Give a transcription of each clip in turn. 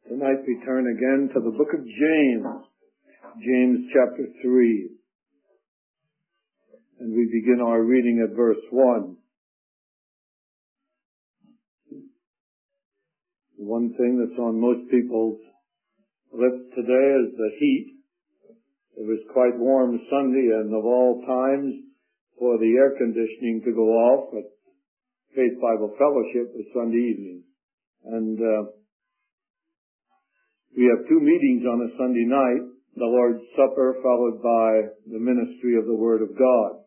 Tonight we turn again to the book of James, James chapter 3. And we begin our reading at verse 1. One thing that's on most people's lips today is the heat. It was quite warm Sunday, and of all times for the air conditioning to go off at Faith Bible Fellowship was Sunday evening. And we have two meetings on a Sunday night, the Lord's Supper followed by the ministry of the Word of God.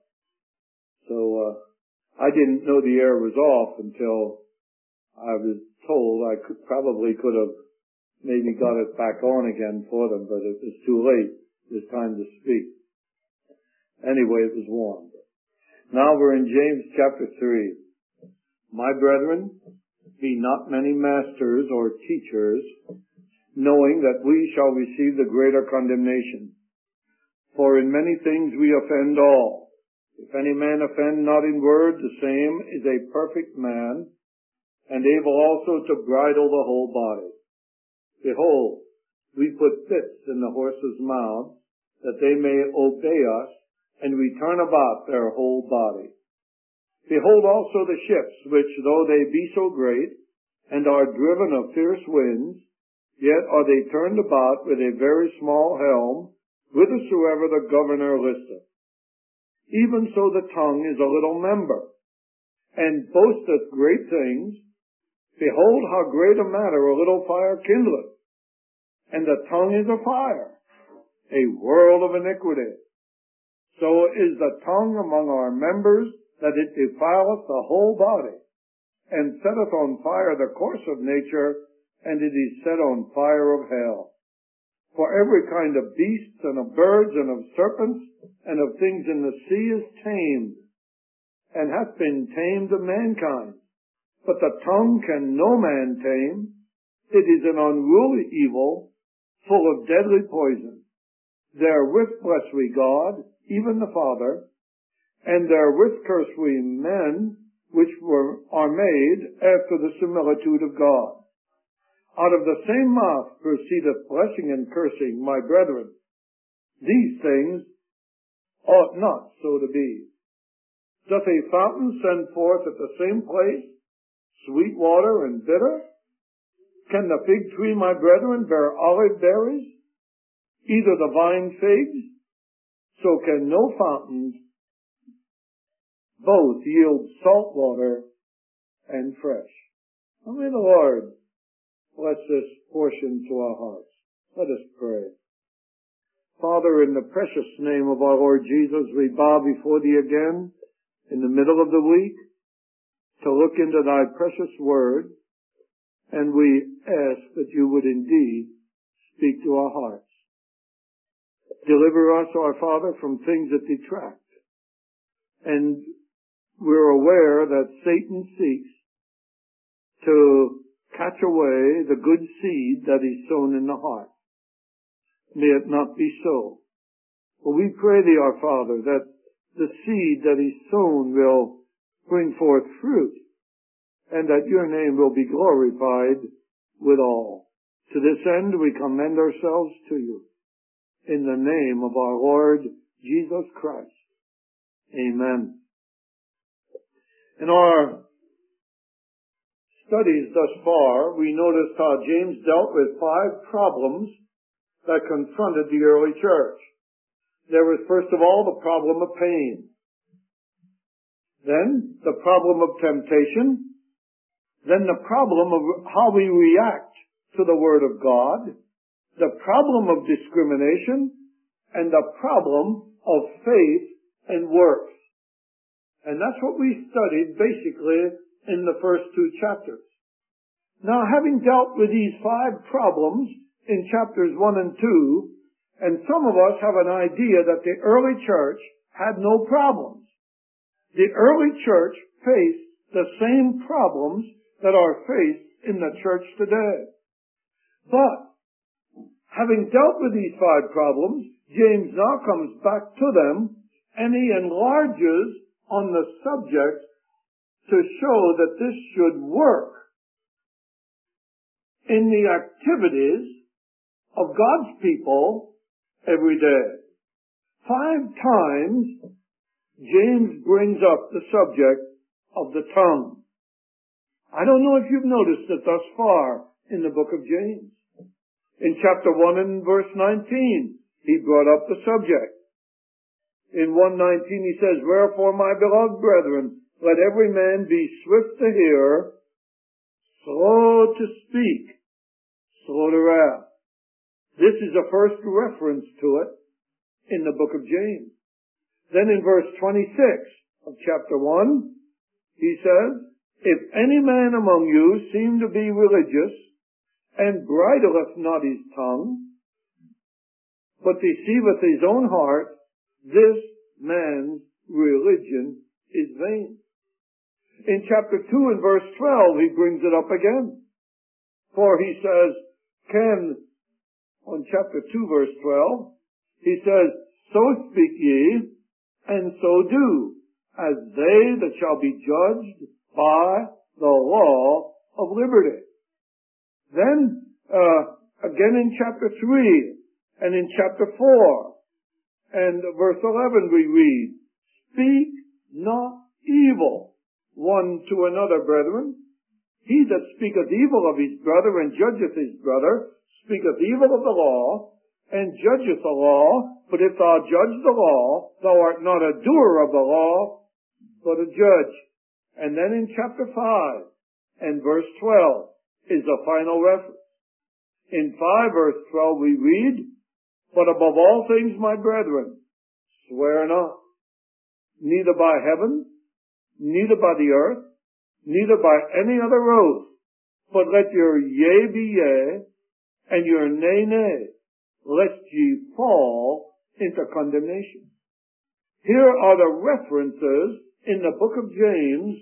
So I didn't know the air was off until I was told. I probably could have maybe got it back on again for them, but it was too late. It was time to speak. Anyway, it was warm. Now we're in James chapter 3. My brethren, be not many masters or teachers, knowing that we shall receive the greater condemnation. For in many things we offend all. If any man offend not in word, the same is a perfect man, and able also to bridle the whole body. Behold, we put bits in the horses' mouths, that they may obey us, and we turn about their whole body. Behold also the ships, which though they be so great, and are driven of fierce winds, yet are they turned about with a very small helm, whithersoever the governor listeth. Even so the tongue is a little member, and boasteth great things. Behold how great a matter a little fire kindleth. And the tongue is a fire, a world of iniquity. So is the tongue among our members, that it defileth the whole body, and setteth on fire the course of nature, and it is set on fire of hell. For every kind of beasts, and of birds, and of serpents, and of things in the sea is tamed, and hath been tamed of mankind. But the tongue can no man tame. It is an unruly evil, full of deadly poison. Therewith bless we God, even the Father, and therewith curse we men, which are made after the similitude of God. Out of the same mouth proceedeth blessing and cursing, my brethren. These things ought not so to be. Doth a fountain send forth at the same place sweet water and bitter? Can the fig tree, my brethren, bear olive berries? Either the vine figs? So can no fountains both yield salt water and fresh. And may the Lord bless this portion to our hearts. Let us pray. Father, in the precious name of our Lord Jesus, we bow before Thee again in the middle of the week to look into Thy precious word, and we ask that You would indeed speak to our hearts. Deliver us, our Father, from things that detract. And we're aware that Satan seeks to catch away the good seed that is sown in the heart. May it not be so. But we pray Thee, our Father, that the seed that is sown will bring forth fruit, and that Your name will be glorified with all. To this end we commend ourselves to You. In the name of our Lord Jesus Christ. Amen. In our studies thus far, we noticed how James dealt with 5 problems that confronted the early church. There was, first of all, the problem of pain. Then, the problem of temptation. Then, the problem of how we react to the Word of God. The problem of discrimination. And the problem of faith and works. And that's what we studied, basically, in the first 2 chapters. Now, having dealt with these 5 problems in chapters 1 and 2, and some of us have an idea that the early church had no problems. The early church faced the same problems that are faced in the church today. But, having dealt with these 5 problems, James now comes back to them, and he enlarges on the subject to show that this should work in the activities of God's people every day. 5 times James brings up the subject of the tongue. I don't know if you've noticed it thus far in the book of James. In chapter 1 and verse 19, he brought up the subject. In 1:19 he says, "Wherefore, my beloved brethren, let every man be swift to hear, slow to speak, slow to wrath." This is the first reference to it in the book of James. Then in verse 26 of chapter 1, he says, "If any man among you seem to be religious, and bridleth not his tongue, but deceiveth his own heart, this man's religion is vain." In chapter 2 and verse 12, he brings it up again. For he says, on chapter 2 verse 12, he says, "So speak ye, and so do, as they that shall be judged by the law of liberty." Then, again in chapter 3, and in chapter 4, and verse 11 we read, "Speak not evil one to another, brethren. He that speaketh evil of his brother and judgeth his brother, speaketh evil of the law, and judgeth the law. But if thou judge the law, thou art not a doer of the law, but a judge." And then in chapter 5 and verse 12 is the final reference. In 5 verse 12 we read, "But above all things, my brethren, swear not, neither by heaven, neither by the earth, neither by any other oath, but let your yea be yea, and your nay, nay, lest ye fall into condemnation." Here are the references in the book of James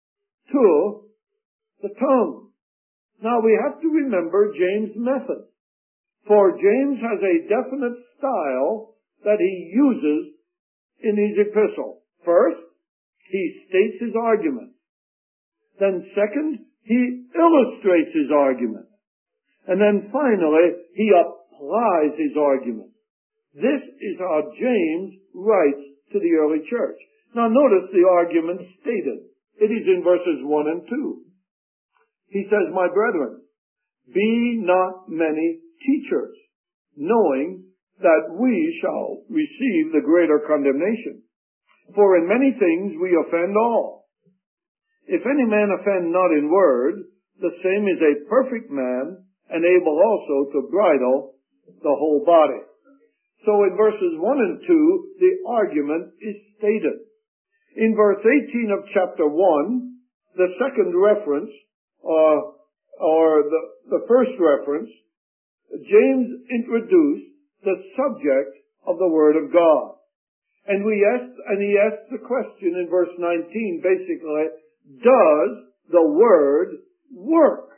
to the tongue. Now we have to remember James' method, for James has a definite style that he uses in his epistle. First, he states his argument. Then second, he illustrates his argument. And then finally, he applies his argument. This is how James writes to the early church. Now notice the argument stated. It is in verses 1 and 2. He says, "My brethren, be not many teachers, knowing that we shall receive the greater condemnation. For in many things we offend all. If any man offend not in word, the same is a perfect man, and able also to bridle the whole body." So in verses 1 and 2, the argument is stated. In verse 18 of chapter 1, the second reference, or the first reference, James introduced the subject of the Word of God. And he asked the question in verse 19, basically, does the Word work?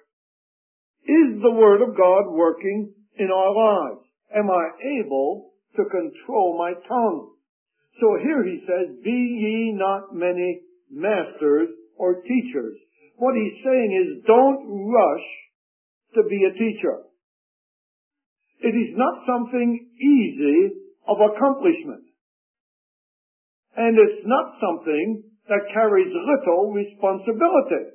Is the Word of God working in our lives? Am I able to control my tongue? So here he says, "Be ye not many masters or teachers." What he's saying is, don't rush to be a teacher. It is not something easy of accomplishment. And it's not something that carries little responsibility.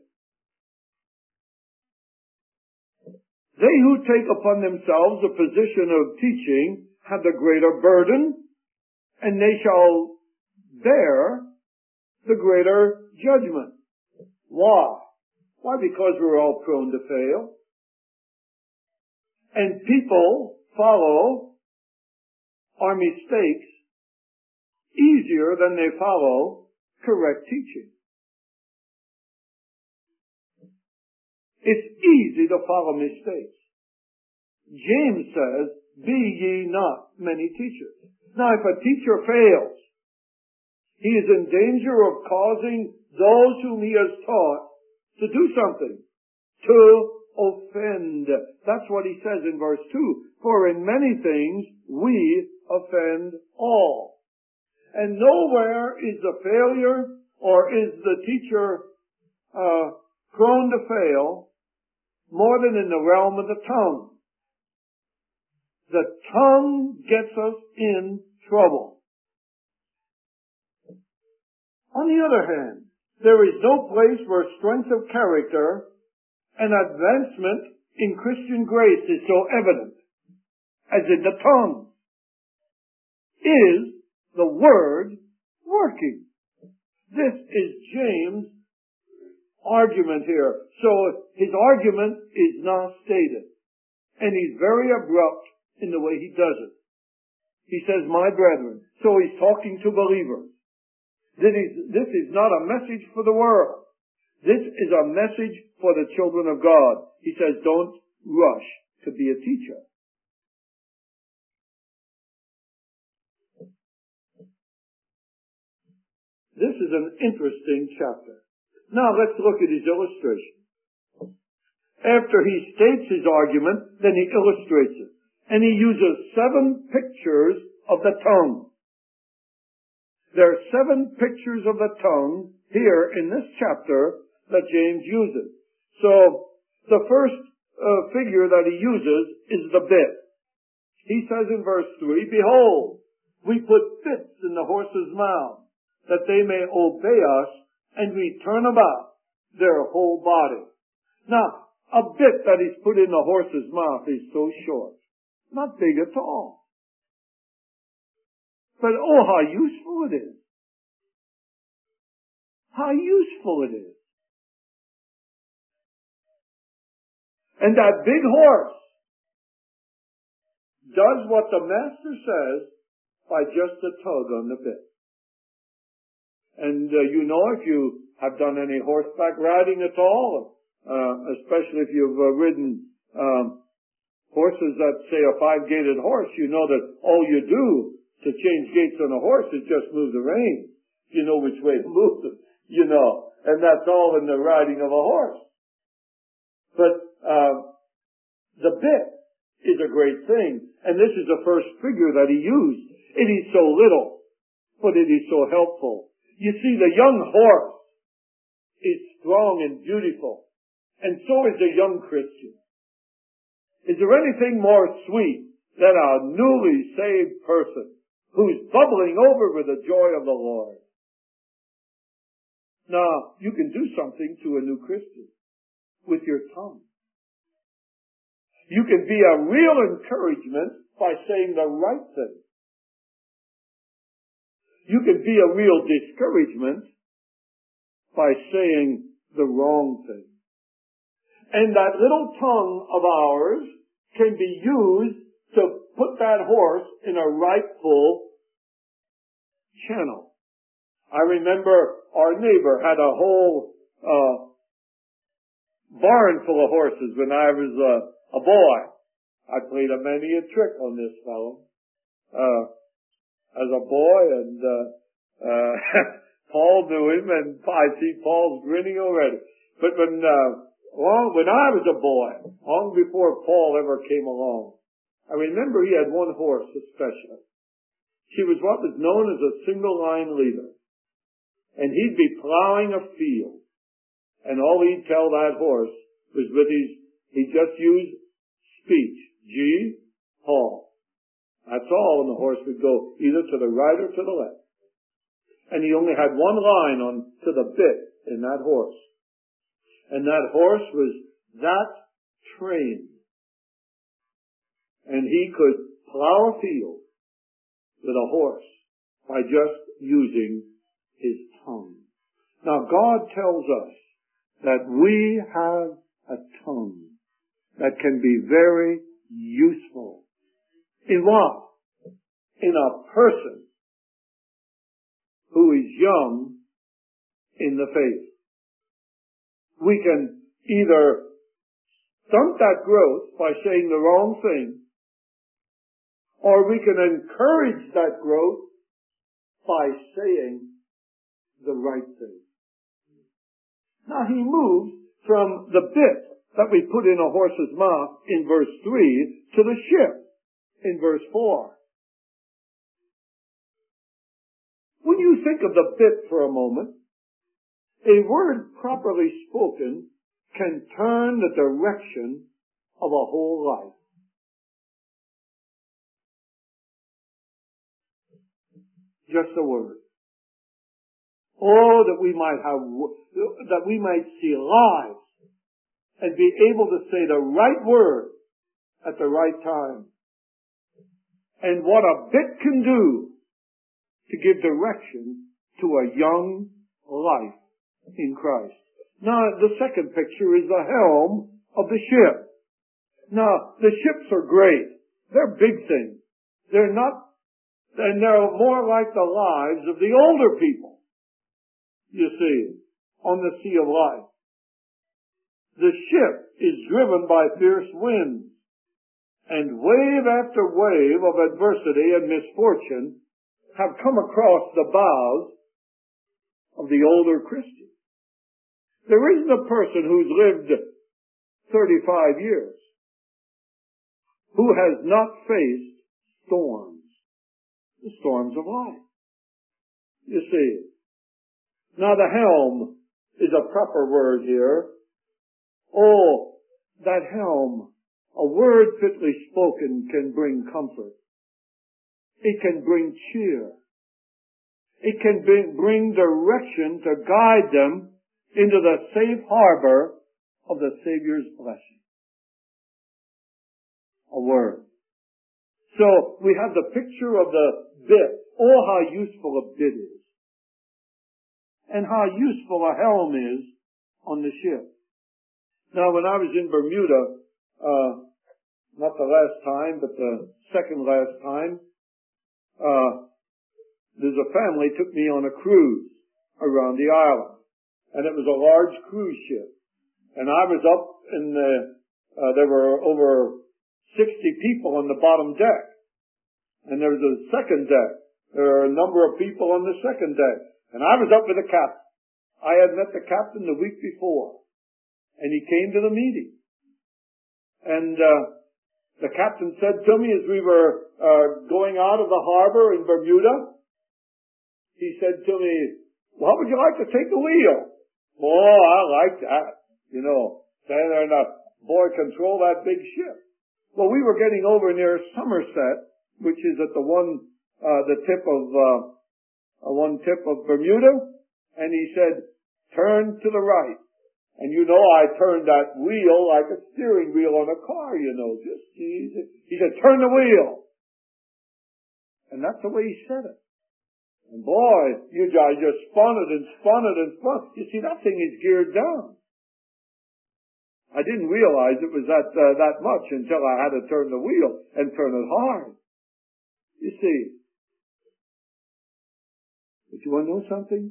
They who take upon themselves a position of teaching have the greater burden, and they shall bear the greater judgment. Why? Why? Because we're all prone to fail. And people follow our mistakes easier than they follow correct teaching. It's easy to follow mistakes. James says, "Be ye not many teachers." Now, if a teacher fails, he is in danger of causing those whom he has taught to do something, to offend. That's what he says in verse 2. "For in many things we offend all." And nowhere is the failure or is the teacher prone to fail more than in the realm of the tongue. The tongue gets us in trouble. On the other hand, there is no place where strength of character and advancement in Christian grace is so evident as in the tongue. Is the Word working? This is James' argument here. So his argument is not stated. And he's very abrupt in the way he does it. He says, my brethren. So he's talking to believers. This is not a message for the world. This is a message for the children of God. He says, don't rush to be a teacher. This is an interesting chapter. Now let's look at his illustration. After he states his argument, then he illustrates it. And he uses 7 pictures of the tongue. There are 7 pictures of the tongue here in this chapter that James uses. So the first figure that he uses is the bit. He says in verse 3, behold, we put bits in the horses' mouths, that they may obey us, and we turn about their whole body. Now, a bit that is put in the horse's mouth is so short. Not big at all. But oh, how useful it is. How useful it is. And that big horse does what the master says by just a tug on the bit. And you know, if you have done any horseback riding at all, especially if you've ridden horses that say a 5-gated horse, you know that all you do to change gaits on a horse is just move the reins. You know which way to move them, you know. And that's all in the riding of a horse. But the bit is a great thing. And this is the first figure that he used. It is so little, but it is so helpful. You see, the young horse is strong and beautiful, and so is the young Christian. Is there anything more sweet than a newly saved person who's bubbling over with the joy of the Lord? Now, you can do something to a new Christian with your tongue. You can be a real encouragement by saying the right thing. You can be a real discouragement by saying the wrong thing. And that little tongue of ours can be used to put that horse in a rightful channel. I remember our neighbor had a whole barn full of horses when I was a boy. I played many a trick on this fellow as a boy, and Paul knew him, and I see Paul's grinning already. But when I was a boy, long before Paul ever came along, I remember he had one horse especially. She was what was known as a single line leader. And he'd be plowing a field. And all he'd tell that horse was he just used speech. G, Paul. That's all, and the horse would go either to the right or to the left. And he only had one line on to the bit in that horse. And that horse was that trained. And he could plow a field with a horse by just using his tongue. Now, God tells us that we have a tongue that can be very useful. In what? In a person who is young in the faith. We can either stunt that growth by saying the wrong thing, or we can encourage that growth by saying the right thing. Now he moves from the bit that we put in a horse's mouth in verse 3 to the ship in verse 4. When you think of the bit for a moment, a word properly spoken can turn the direction of a whole life. Just a word. Oh, that we might see lives and be able to say the right word at the right time. And what a bit can do to give direction to a young life in Christ. Now, the second picture is the helm of the ship. Now, the ships are great. They're big things. They're more like the lives of the older people, you see, on the sea of life. The ship is driven by fierce winds, and wave after wave of adversity and misfortune have come across the bows of the older Christian. There isn't a person who's lived 35 years who has not faced storms, the storms of life. You see. Now the helm is a proper word here. Oh, that helm, a word fitly spoken can bring comfort. It can bring cheer. It can bring direction to guide them into the safe harbor of the Savior's blessing. A word. So we have the picture of the bit. Oh, how useful a bit is. And how useful a helm is on the ship. Now, when I was in Bermuda, not the last time, but the second last time, there's a family took me on a cruise around the island. And it was a large cruise ship. And I was up in there were over 60 people on the bottom deck. And there was a second deck. There were a number of people on the second deck. And I was up with the captain. I had met the captain the week before. And he came to the meeting. And the captain said to me as we were going out of the harbor in Bermuda, he said to me, "Well, how would you like to take the wheel?" "Oh, I like that. You know, stand there and boy, control that big ship." Well, we were getting over near Somerset, which is at the tip of Bermuda, and he said, "Turn to the right." And you know, I turned that wheel like a steering wheel on a car, you know, just easy. He said, "Turn the wheel." And that's the way he said it. And boy, you guys just spun it and spun it and spun. You see, that thing is geared down. I didn't realize it was that much until I had to turn the wheel and turn it hard. You see. But you want to know something?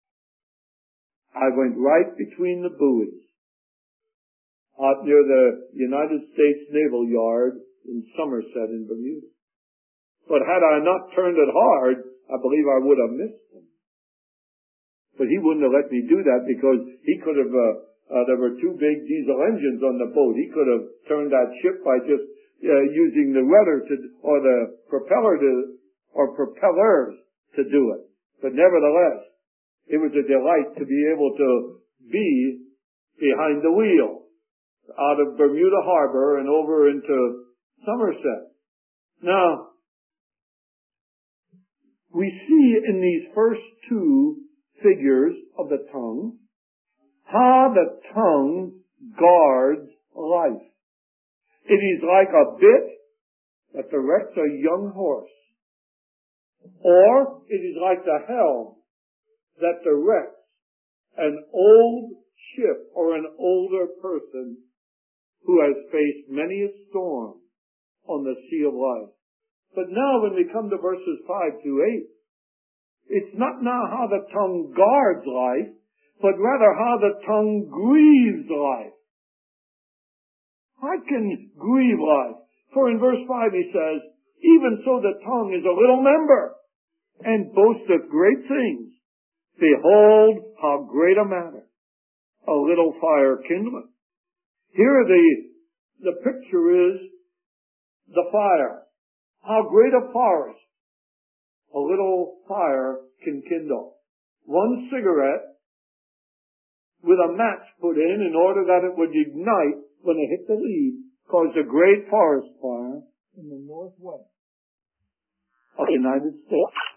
I went right between the buoys out near the United States Naval Yard in Somerset in Bermuda. But had I not turned it hard, I believe I would have missed them. But he wouldn't have let me do that because he could have, there were two big diesel engines on the boat. He could have turned that ship by just using the rudder or the propellers to do it. But nevertheless, it was a delight to be able to be behind the wheel out of Bermuda Harbor and over into Somerset. Now, we see in these first two figures of the tongue how the tongue guards life. It is like a bit that directs a young horse, or it is like the helm that directs an old ship or an older person who has faced many a storm on the sea of life. But now when we come to verses 5 to 8, it's not now how the tongue guards life, but rather how the tongue grieves life. How can grieve life? For in verse 5 he says, "Even so the tongue is a little member, and boasteth great things. Behold, how great a matter a little fire kindleth." Here the picture is the fire. How great a forest a little fire can kindle. One cigarette with a match put in order that it would ignite when it hit the leaves, caused a great forest fire in the northwest of the United States.